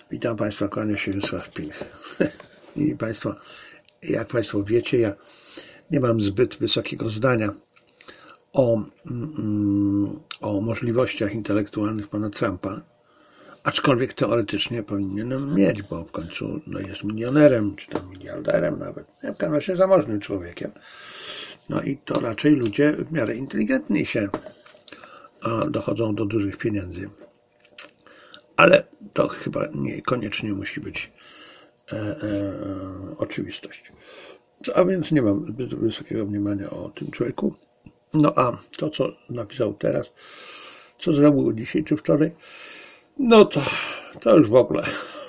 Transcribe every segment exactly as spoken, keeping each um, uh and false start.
Witam Państwa, kłania się Wiesław Pilch. I Państwo, jak Państwo wiecie, ja nie mam zbyt wysokiego zdania o, mm, o możliwościach intelektualnych pana Trumpa, aczkolwiek teoretycznie powinienem mieć, bo w końcu no, jest milionerem, czy tam miliarderem nawet, w każdym razie zamożnym człowiekiem. No i to raczej ludzie w miarę inteligentni się dochodzą do dużych pieniędzy. Ale to chyba niekoniecznie musi być e, e, oczywistość. A więc nie mam zbyt wysokiego mniemania o tym człowieku. No a to, co napisał teraz, co zrobił dzisiaj czy wczoraj, no to, to już w ogóle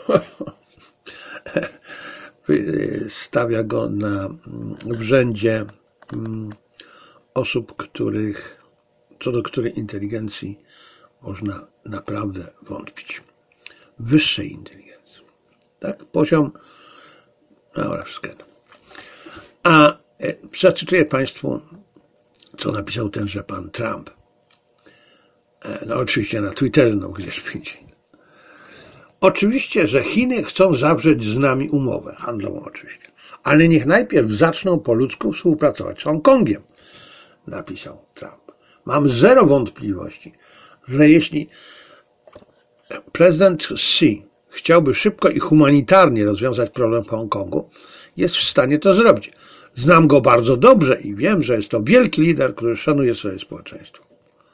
stawia go na, w rzędzie osób, których, co do której inteligencji można naprawdę wątpić. Wyższej inteligencji. Tak? Poziom. Dobra, wszystko. A e, zacytuję Państwu, co napisał tenże pan Trump. E, no oczywiście na Twitterze, no gdzieś indziej. Oczywiście, że Chiny chcą zawrzeć z nami umowę handlową oczywiście, ale niech najpierw zaczną po ludzku współpracować z Hongkongiem, napisał Trump. Mam zero wątpliwości, że jeśli prezydent Xi chciałby szybko i humanitarnie rozwiązać problem w Hongkongu, jest w stanie to zrobić. Znam go bardzo dobrze i wiem, że jest to wielki lider, który szanuje swoje społeczeństwo.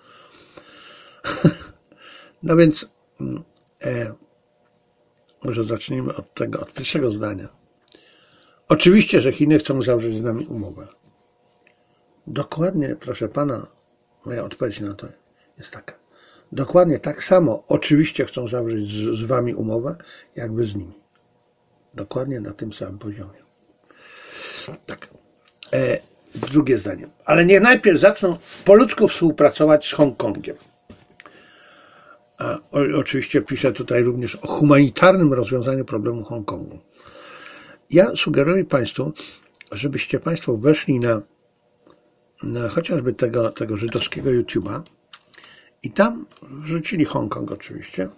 No więc e, może zacznijmy od tego, od pierwszego zdania. Oczywiście, że Chiny chcą zawrzeć z nami umowę. Dokładnie, proszę pana, moja odpowiedź na to jest taka. Dokładnie tak samo oczywiście chcą zawrzeć z, z wami umowę, jakby z nimi. Dokładnie na tym samym poziomie. Tak. E, drugie zdanie. Ale niech najpierw zaczną po ludzku współpracować z Hongkongiem. A, o, oczywiście piszę tutaj również o humanitarnym rozwiązaniu problemu Hongkongu. Ja sugeruję Państwu, żebyście Państwo weszli na, na chociażby tego, tego żydowskiego YouTube'a i tam wrzucili Hongkong oczywiście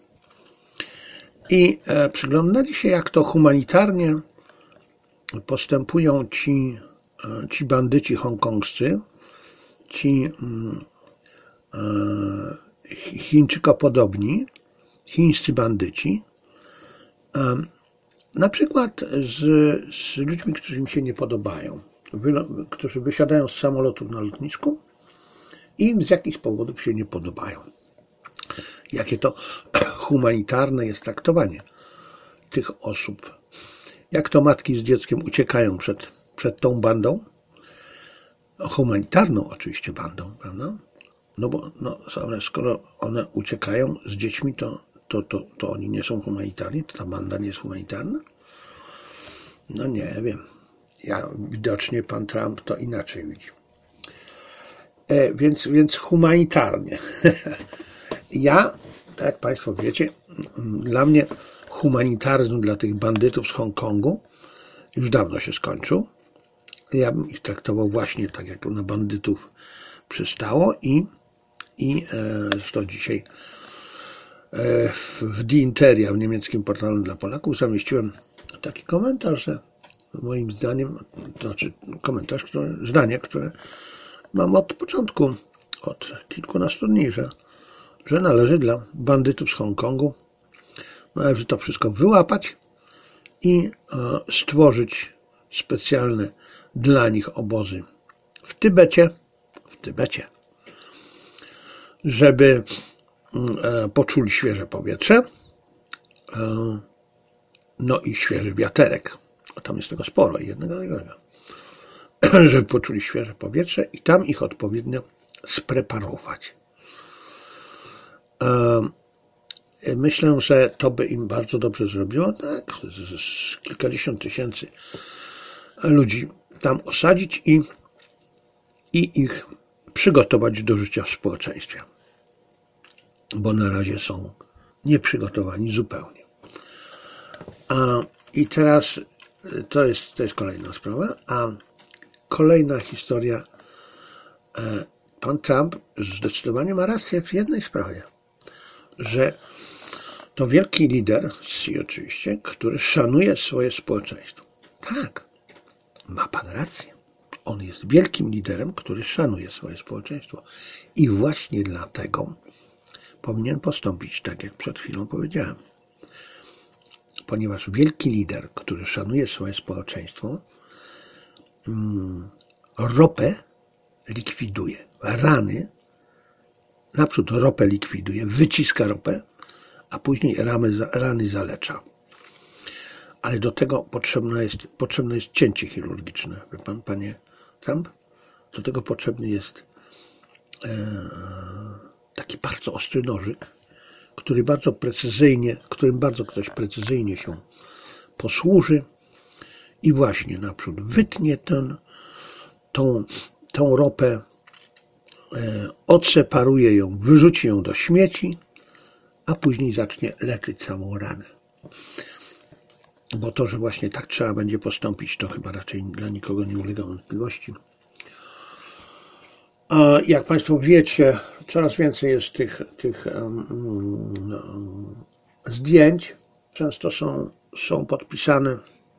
i e, przyglądali się, jak to humanitarnie postępują ci, e, ci bandyci hongkongscy, ci e, chińczykopodobni, chińscy bandyci, e, na przykład z, z ludźmi, którzy im się nie podobają, wy, którzy wysiadają z samolotów na lotnisku i im z jakichś powodów się nie podobają. Jakie to humanitarne jest traktowanie tych osób. Jak to matki z dzieckiem uciekają przed, przed tą bandą, humanitarną oczywiście bandą, prawda? No bo no, ale skoro one uciekają z dziećmi, to, to, to, to oni nie są humanitarni, to ta banda nie jest humanitarna? No nie wiem. Ja, widocznie pan Trump to inaczej widzi. E, więc, więc humanitarnie. Ja, tak jak Państwo wiecie, dla mnie humanitaryzm dla tych bandytów z Hongkongu już dawno się skończył. Ja bym ich traktował właśnie tak, jak na bandytów przystało i, i e, zresztą dzisiaj e, w Die Interia, w niemieckim portalu dla Polaków, zamieściłem taki komentarz, że moim zdaniem, to znaczy komentarz, który, zdanie, które mam od początku, od kilkunastu dni, że, że należy dla bandytów z Hongkongu należy to wszystko wyłapać i e, stworzyć specjalne dla nich obozy w Tybecie, w Tybecie, żeby e, poczuli świeże powietrze, e, no i świeży wiaterek. A tam jest tego sporo, jednego drugiego. Żeby poczuli świeże powietrze i tam ich odpowiednio spreparować. Myślę, że to by im bardzo dobrze zrobiło. Tak, z kilkadziesiąt tysięcy ludzi tam osadzić i, i ich przygotować do życia w społeczeństwie. Bo na razie są nieprzygotowani zupełnie. A, I teraz to jest, to jest kolejna sprawa. A kolejna historia. Pan Trump zdecydowanie ma rację w jednej sprawie, że to wielki lider, Xi oczywiście, który szanuje swoje społeczeństwo. Tak, ma pan rację. On jest wielkim liderem, który szanuje swoje społeczeństwo. I właśnie dlatego powinien postąpić tak, jak przed chwilą powiedziałem. Ponieważ wielki lider, który szanuje swoje społeczeństwo, mm, ropę likwiduje. Rany, naprzód ropę likwiduje, wyciska ropę, a później ramy, rany zalecza. Ale do tego potrzebne jest, potrzebne jest cięcie chirurgiczne. Wie pan, panie Trump? Do tego potrzebny jest e, taki bardzo ostry nożyk, który bardzo precyzyjnie, którym bardzo ktoś precyzyjnie się posłuży i właśnie naprzód wytnie ten, tą, tą ropę, e, odseparuje ją, wyrzuci ją do śmieci, a później zacznie leczyć samą ranę. Bo to, że właśnie tak trzeba będzie postąpić, to chyba raczej dla nikogo nie ulega wątpliwości. A jak Państwo wiecie, coraz więcej jest tych, tych um, no, zdjęć. Często są, są podpisane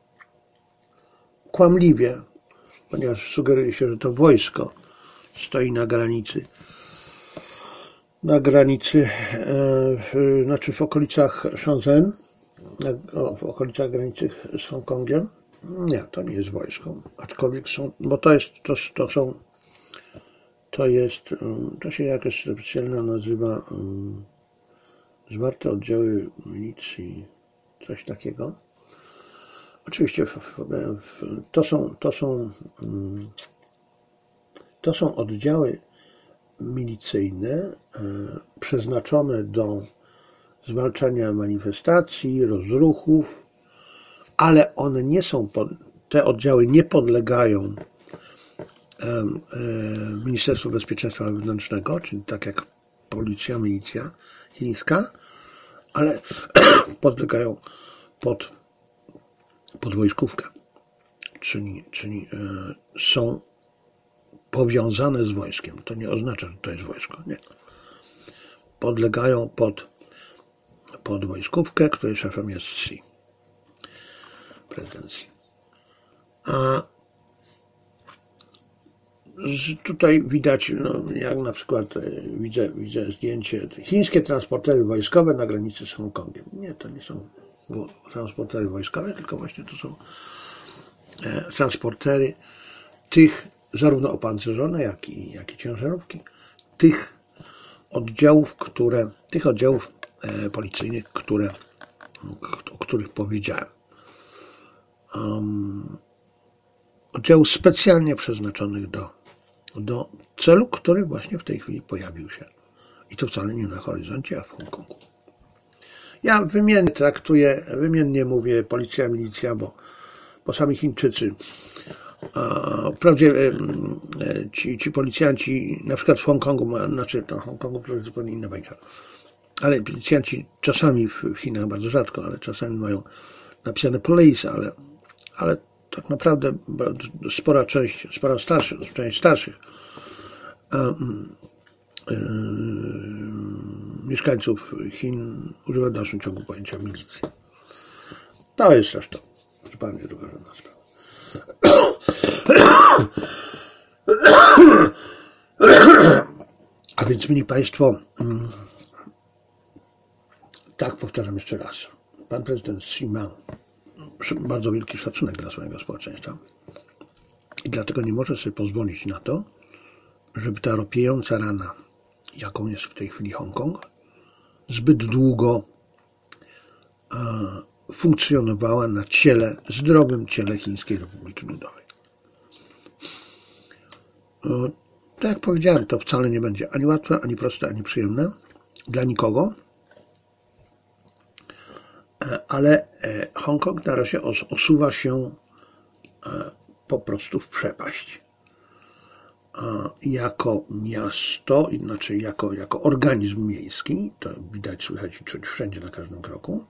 kłamliwie, ponieważ sugeruje się, że to wojsko stoi na granicy. Na granicy, e, w, znaczy w okolicach Shenzhen, na, w okolicach granicy z Hongkongiem. Nie, to nie jest wojsko, aczkolwiek są, bo to jest, to, to są, to jest, to się jakoś specjalnie nazywa um, zwarte oddziały milicji, coś takiego. Oczywiście w, w, w, to są, to są, um, to są oddziały milicyjne e, przeznaczone do zwalczania manifestacji, rozruchów, ale one nie są, pod, te oddziały nie podlegają e, e, Ministerstwu Bezpieczeństwa Wewnętrznego, czyli tak jak policja, milicja chińska, ale podlegają pod, pod wojskówkę, czyli, czyli e, są powiązane z wojskiem. To nie oznacza, że to jest wojsko. Nie. Podlegają pod, pod wojskówkę, której szefem jest Xi. Prezydent Xi. A tutaj widać, no, jak na przykład widzę, widzę zdjęcie, chińskie transportery wojskowe na granicy z Hongkongiem. Nie, to nie są transportery wojskowe, tylko właśnie to są e, transportery tych zarówno opancerzone, jak i, jak i ciężarówki, tych oddziałów, które, tych oddziałów e, policyjnych, które, o których powiedziałem. Um, oddziałów specjalnie przeznaczonych do, do celu, który właśnie w tej chwili pojawił się. I to wcale nie na horyzoncie, a w Hongkongu. Ja wymiennie traktuję, wymiennie mówię policja, milicja, bo, bo sami Chińczycy, a wprawdzie ci, ci policjanci, na przykład w Hongkongu, znaczy to w Hongkongu to jest zupełnie inna bajka, ale policjanci czasami w Chinach, bardzo rzadko, ale czasami mają napisane police, ale, ale tak naprawdę spora część, spora starszych, część starszych um, um, mieszkańców Chin używa w dalszym ciągu pojęcia milicji. To jest zresztą zupełnie drugorzędna sprawa. A więc, mili Państwo, tak, powtarzam jeszcze raz, pan prezydent Xi ma bardzo wielki szacunek dla swojego społeczeństwa i dlatego nie może sobie pozwolić na to, żeby ta ropiejąca rana, jaką jest w tej chwili Hongkong, zbyt długo funkcjonowała na ciele, zdrowym ciele Chińskiej Republiki Ludowej. Tak jak powiedziałem, to wcale nie będzie ani łatwe, ani proste, ani przyjemne dla nikogo, ale Hongkong na razie osuwa się po prostu w przepaść. Jako miasto, inaczej jako, jako organizm miejski, to widać, słychać i czuć wszędzie na każdym kroku,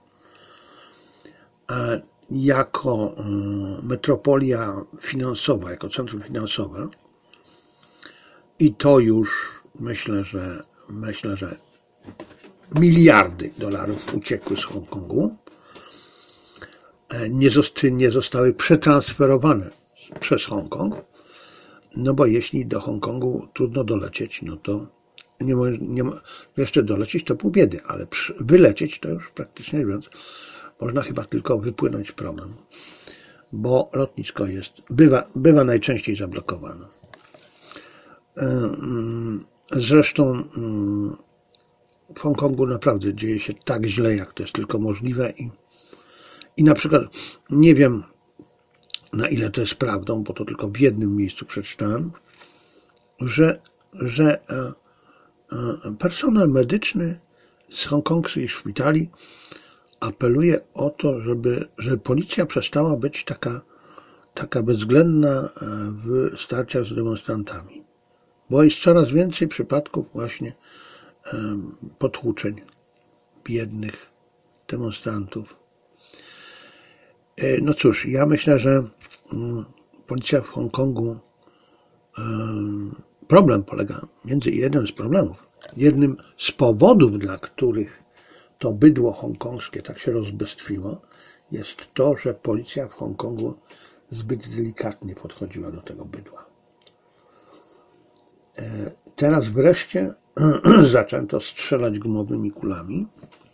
jako metropolia finansowa, jako centrum finansowe, i to już myślę, że myślę, że miliardy dolarów uciekły z Hongkongu, nie, zost, nie zostały przetransferowane przez Hongkong, no bo jeśli do Hongkongu trudno dolecieć, no to nie, nie, jeszcze dolecieć to pół biedy, ale przy, wylecieć to już praktycznie mówiąc, można chyba tylko wypłynąć promem, bo lotnisko jest, bywa, bywa najczęściej zablokowane. Zresztą w Hongkongu naprawdę dzieje się tak źle, jak to jest tylko możliwe i, i na przykład nie wiem, na ile to jest prawdą, bo to tylko w jednym miejscu przeczytałem, że, że personel medyczny z hongkongskich szpitali apeluje o to, żeby, żeby policja przestała być taka, taka bezwzględna w starciach z demonstrantami, bo jest coraz więcej przypadków właśnie potłuczeń biednych demonstrantów. No cóż, ja myślę, że policja w Hongkongu, problem polega, między jeden z problemów, jednym z powodów, dla których to bydło hongkongskie tak się rozbestwiło, jest to, że policja w Hongkongu zbyt delikatnie podchodziła do tego bydła. Teraz wreszcie zaczęto strzelać gumowymi kulami,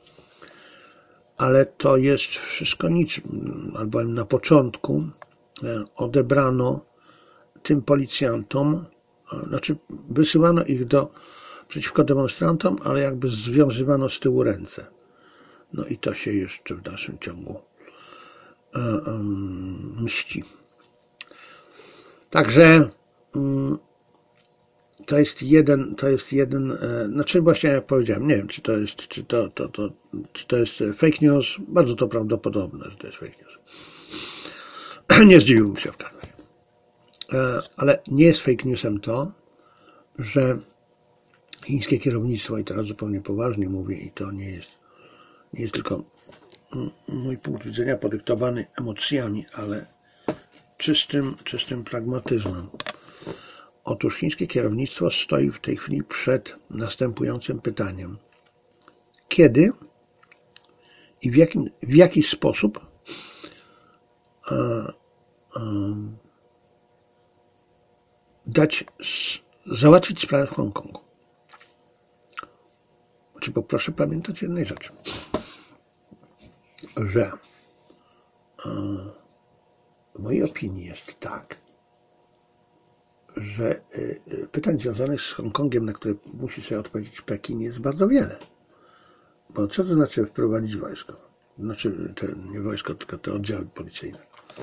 ale to jest wszystko nic, albowiem na początku odebrano tym policjantom, znaczy wysyłano ich do, przeciwko demonstrantom, ale jakby związywano z tyłu ręce. No i to się jeszcze w dalszym ciągu mści. Także to jest jeden, to jest jeden, znaczy właśnie jak powiedziałem, nie wiem, czy to jest, czy to, to, to, czy to jest fake news, bardzo to prawdopodobne, że to jest fake news. Nie zdziwiłbym się w każdym razie. Ale nie jest fake newsem to, że chińskie kierownictwo, i teraz zupełnie poważnie mówię, i to nie jest, nie jest tylko mój punkt widzenia podyktowany emocjami, ale czystym, czystym pragmatyzmem. Otóż chińskie kierownictwo stoi w tej chwili przed następującym pytaniem. Kiedy i w, jakim, w jaki sposób a, a, dać, załatwić sprawę w Hongkongu? Znaczy, bo proszę pamiętać jednej rzeczy, że a, w mojej opinii jest tak, że pytań związanych z Hongkongiem, na które musi sobie odpowiedzieć Pekin, jest bardzo wiele. Bo co to znaczy wprowadzić wojsko? Znaczy, te, nie wojsko, tylko te oddziały policyjne.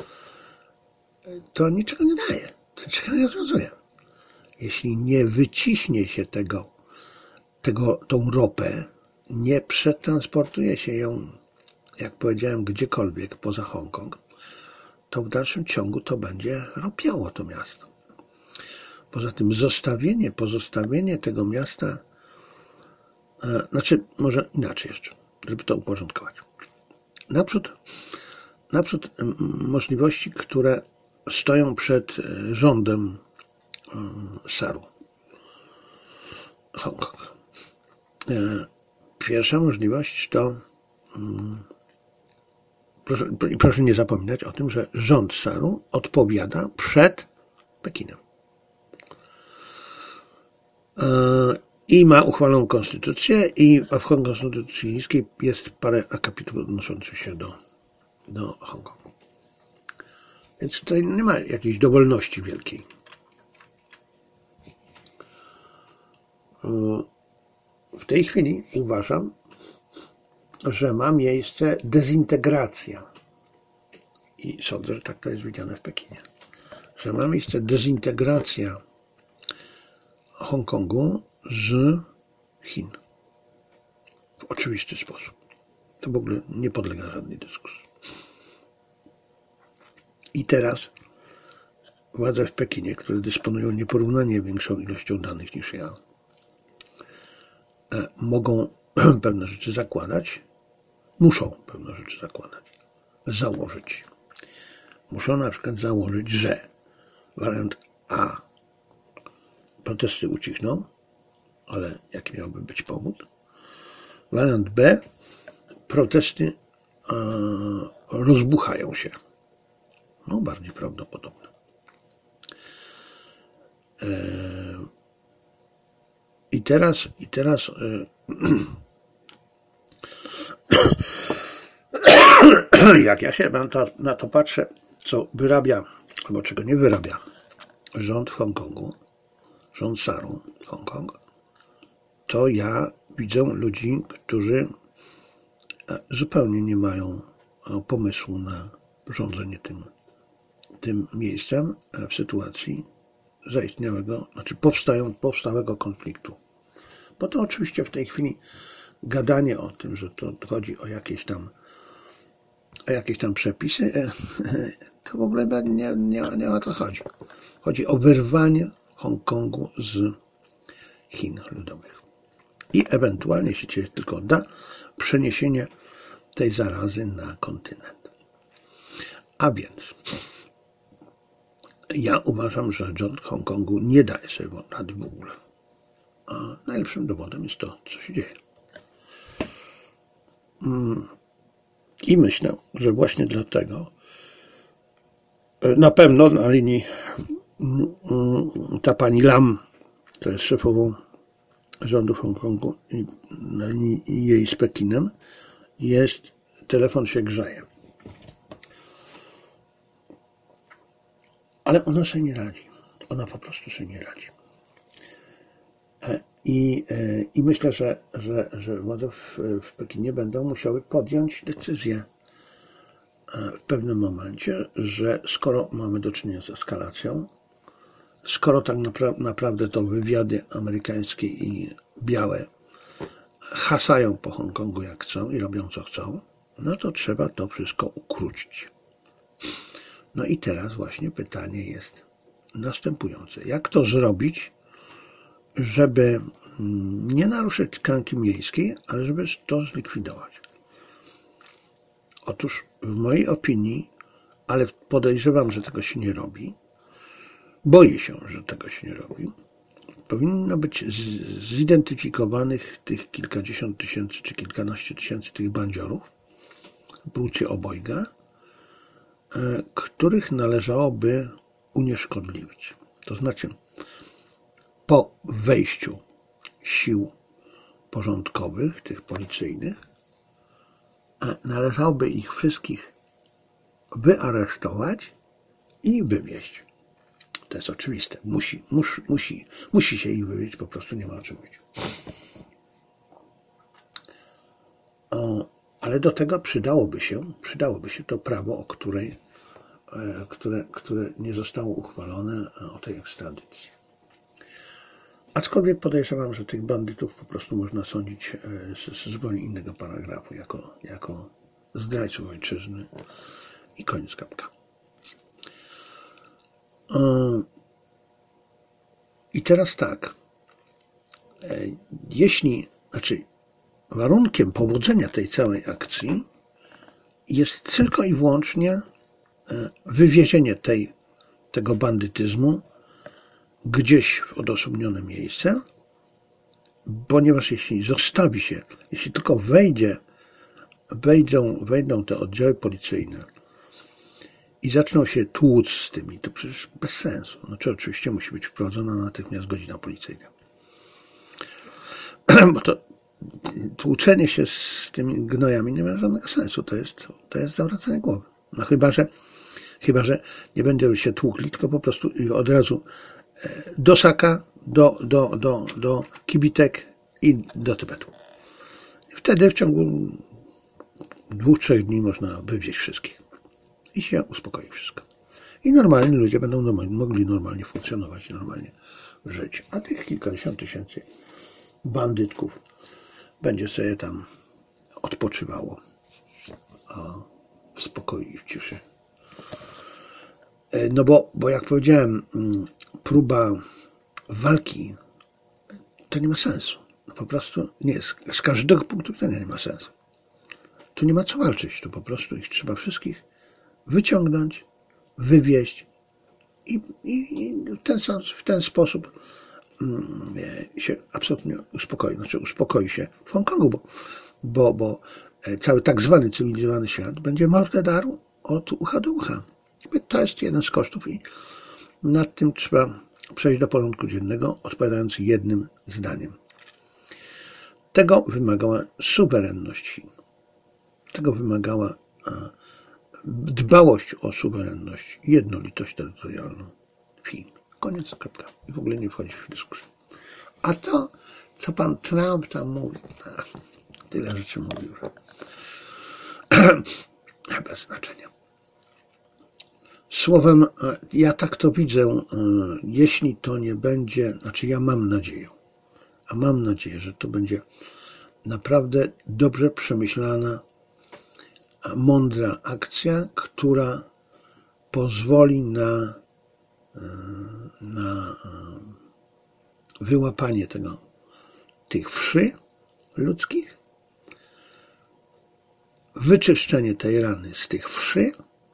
To niczego nie daje. To niczego nie rozwiązuje. Jeśli nie wyciśnie się tego, tego, tą ropę, nie przetransportuje się ją, jak powiedziałem, gdziekolwiek poza Hongkong, to w dalszym ciągu to będzie ropiało to miasto. Poza tym zostawienie, pozostawienie tego miasta, e, znaczy może inaczej jeszcze, żeby to uporządkować. Naprzód, naprzód m, możliwości, które stoją przed rządem m, Saru. Hongkong. E, pierwsza możliwość to, m, proszę, proszę nie zapominać o tym, że rząd Saru odpowiada przed Pekinem. I ma uchwaloną konstytucję, i w konstytucji chińskiej jest parę akapitów odnoszących się do, do Hongkongu. Więc tutaj nie ma jakiejś dowolności wielkiej. W tej chwili uważam, że ma miejsce dezintegracja. I sądzę, że tak to jest widziane w Pekinie. Że ma miejsce dezintegracja Hongkongu z Chin. W oczywisty sposób. To w ogóle nie podlega żadnej dyskusji. I teraz władze w Pekinie, które dysponują nieporównanie większą ilością danych niż ja, mogą pewne rzeczy zakładać, muszą pewne rzeczy zakładać, założyć. Muszą na przykład założyć, że wariant A, protesty ucichną, ale jaki miałby być powód? Wariant B, protesty e, rozbuchają się. No, bardziej prawdopodobne. E, I teraz, i teraz e, jak ja się na to, na to patrzę, co wyrabia, albo czego nie wyrabia rząd w Hongkongu, rząd Saru Hongkong, to ja widzę ludzi, którzy zupełnie nie mają pomysłu na rządzenie tym, tym miejscem w sytuacji zaistniałego, znaczy powstają, powstałego konfliktu. Bo to oczywiście w tej chwili gadanie o tym, że to chodzi o jakieś tam o jakieś tam przepisy, to w ogóle nie, nie, nie o to chodzi. Chodzi o wyrwanie Hongkongu z Chin Ludowych. I ewentualnie, jeśli się tylko da, przeniesienie tej zarazy na kontynent. A więc ja uważam, że rząd Hongkongu nie daje sobie rady w ogóle. A najlepszym dowodem jest to, co się dzieje. I myślę, że właśnie dlatego na pewno na linii ta pani Lam, to jest szefową rządu w Hongkongu, i na linii jej z Pekinem jest, telefon się grzeje. Ale ona sobie nie radzi. Ona po prostu sobie nie radzi. I, i myślę, że, że, że władze w, w Pekinie będą musiały podjąć decyzję w pewnym momencie, że skoro mamy do czynienia z eskalacją, skoro tak napra- naprawdę to wywiady amerykańskie i białe hasają po Hongkongu jak chcą i robią co chcą, no to trzeba to wszystko ukrócić. No i teraz właśnie pytanie jest następujące. Jak to zrobić, żeby nie naruszyć tkanki miejskiej, ale żeby to zlikwidować? Otóż w mojej opinii, ale podejrzewam, że tego się nie robi, boję się, że tego się nie robi, powinno być zidentyfikowanych tych kilkadziesiąt tysięcy czy kilkanaście tysięcy tych bandziorów, płci obojga, których należałoby unieszkodliwić. To znaczy, po wejściu sił porządkowych, tych policyjnych, należałoby ich wszystkich wyaresztować i wywieźć. To jest oczywiste. Musi, musi, musi, musi się ich wywieźć, po prostu nie ma o czym mówić. Ale do tego przydałoby się, przydałoby się to prawo, o której, które, które nie zostało uchwalone, o tej ekstradycji. Aczkolwiek podejrzewam, że tych bandytów po prostu można sądzić z, z zupełnie innego paragrafu, jako, jako zdrajców ojczyzny i koniec kapka. I teraz tak, jeśli, znaczy warunkiem powodzenia tej całej akcji jest tylko i wyłącznie wywiezienie tej, tego bandytyzmu gdzieś w odosobnione miejsce, ponieważ jeśli zostawi się, jeśli tylko wejdzie, wejdą, wejdą te oddziały policyjne i zaczną się tłuc z tymi, to przecież bez sensu. Znaczy oczywiście musi być wprowadzona natychmiast godzina policyjna. Bo to tłuczenie się z tymi gnojami nie ma żadnego sensu. To jest, to jest zawracanie głowy. No chyba, że chyba, że nie będą się tłukli, tylko po prostu od razu do Saka, do, do, do, do kibitek i do Tybetu. I wtedy w ciągu dwóch, trzech dni można wywieźć wszystkich. I się uspokoi wszystko. I normalni ludzie będą normalnie, mogli normalnie funkcjonować i normalnie żyć. A tych kilkadziesiąt tysięcy bandytków będzie sobie tam odpoczywało w spokoju i w ciszy. No bo, bo jak powiedziałem, próba walki to nie ma sensu. No po prostu nie, z, z każdego punktu widzenia nie ma sensu. Tu nie ma co walczyć, tu po prostu ich trzeba wszystkich wyciągnąć, wywieźć i, i, i w, ten, w ten sposób się absolutnie uspokoi, znaczy uspokoi się w Hongkongu, bo, bo, bo cały tak zwany cywilizowany świat będzie mordę darł od ucha do ucha. To jest jeden z kosztów i nad tym trzeba przejść do porządku dziennego, odpowiadając jednym zdaniem. Tego wymagała suwerenność Chin. Tego wymagała dbałość o suwerenność i jednolitość terytorialną Chin. Koniec, kropka. I w ogóle nie wchodzi w dyskusję. A to, co pan Trump tam mówi, ach, tyle rzeczy mówił, że bez znaczenia. Słowem, ja tak to widzę, jeśli to nie będzie, znaczy ja mam nadzieję, a mam nadzieję, że to będzie naprawdę dobrze przemyślana, mądra akcja, która pozwoli na, na wyłapanie tego, tych wszy ludzkich, wyczyszczenie tej rany z tych wszy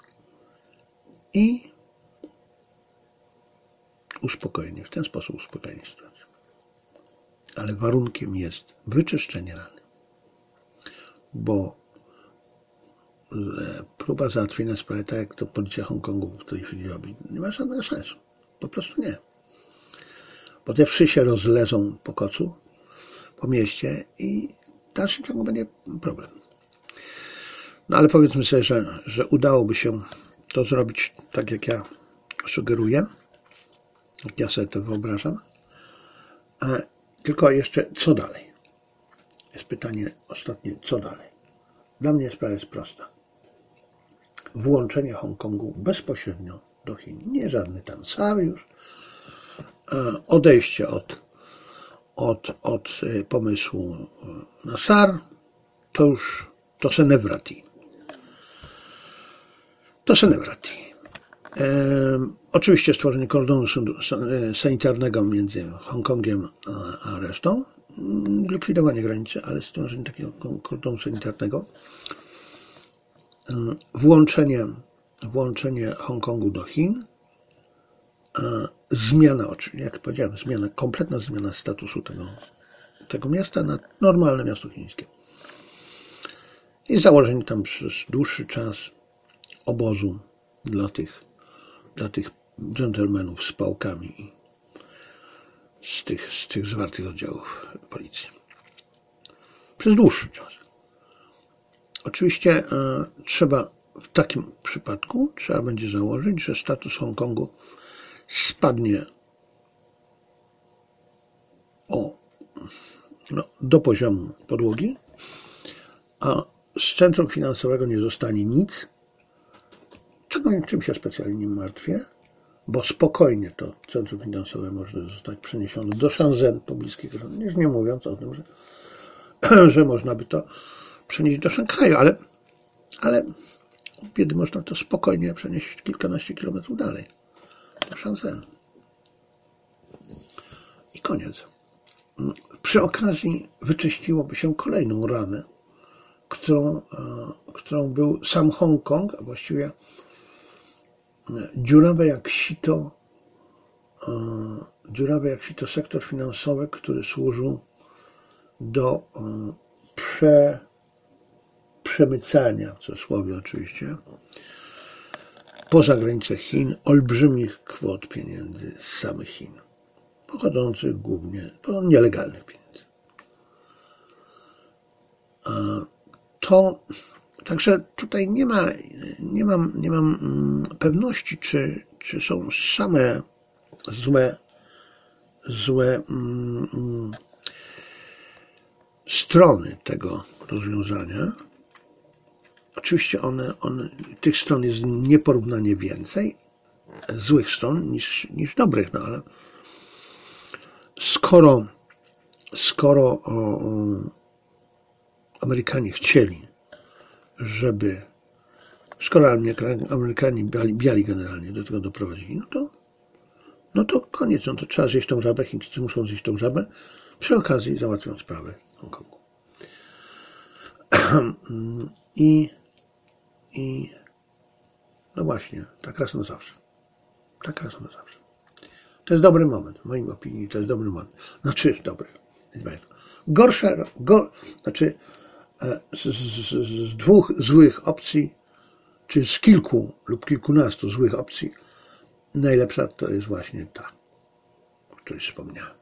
i uspokojenie, w ten sposób uspokojenie sytuacji. Ale warunkiem jest wyczyszczenie rany, bo próba załatwienia sprawy, tak jak to policja Hongkongu w tej chwili robi, nie ma żadnego sensu. Po prostu nie. Bo te wszy się rozlezą po kocu, po mieście i w dalszym ciągu będzie problem. No ale powiedzmy sobie, że, że udałoby się to zrobić tak, jak ja sugeruję, jak ja sobie to wyobrażam. A tylko jeszcze co dalej? Jest pytanie ostatnie, co dalej? Dla mnie sprawa jest prosta. Włączenie Hongkongu bezpośrednio do Chin. Nie żadny tam sariusz. Odejście od, od, od pomysłu na S A R to już to se nie wrati. To se nie wrati. E, oczywiście stworzenie kordonu sanitarnego między Hongkongiem a, a resztą, likwidowanie granicy, ale stworzenie takiego kordonu sanitarnego, e, włączenie, włączenie Hongkongu do Chin, e, zmiana, jak powiedziałem, zmiana, kompletna zmiana statusu tego, tego miasta na normalne miasto chińskie. I założenie tam przez dłuższy czas obozu dla tych, dla tych dżentelmenów z pałkami z tych, z tych zwartych oddziałów policji. Przez dłuższy czas. Oczywiście e, trzeba w takim przypadku trzeba będzie założyć, że status Hongkongu spadnie o, no, do poziomu podłogi, a z centrum finansowego nie zostanie nic, czego czym się specjalnie nie martwię, bo spokojnie to centrum finansowe może zostać przeniesione do Shenzhen pobliskich, już nie mówiąc o tym, że, że można by to przenieść do Szanghaju, ale, ale kiedy można to spokojnie przenieść kilkanaście kilometrów dalej, do Shenzhen. I koniec. Przy okazji wyczyściłoby się kolejną ranę, którą, którą był sam Hongkong, a właściwie dziurawe jak sito, dziurawy jak sito sektor finansowy, który służył do prze, przemycania, w cudzysłowie oczywiście, poza granice Chin olbrzymich kwot pieniędzy z samych Chin, pochodzących głównie, nielegalnych pieniędzy. To, także tutaj nie ma, nie mam, nie mam pewności, czy, czy są same złe, złe mm, strony tego rozwiązania. Oczywiście one, one, tych stron jest nieporównanie więcej, złych stron niż, niż dobrych, no ale skoro, skoro o, o, Amerykanie chcieli, żeby, skoro Amerykanie biali, biali generalnie do tego doprowadzili, no to, no to koniec, no to trzeba zjeść tą żabę, Chińczycy muszą zjeść tą żabę, przy okazji załatwią sprawę Hongkongu. I, i no właśnie, tak raz na zawsze. Tak raz na zawsze. To jest dobry moment, w moim opinii to jest dobry moment. Znaczy, dobry. Gorsza, go, znaczy z, z, z dwóch złych opcji, czy z kilku lub kilkunastu złych opcji, najlepsza to jest właśnie ta, o której wspomniałem.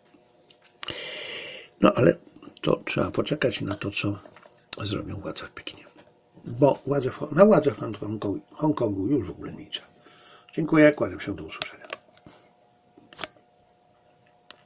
No ale to trzeba poczekać na to, co zrobią władze w Pekinie. Bo władze, na władzach w Hongkongu już w ogóle nie liczę. Dziękuję, kłaniam się, do usłyszenia.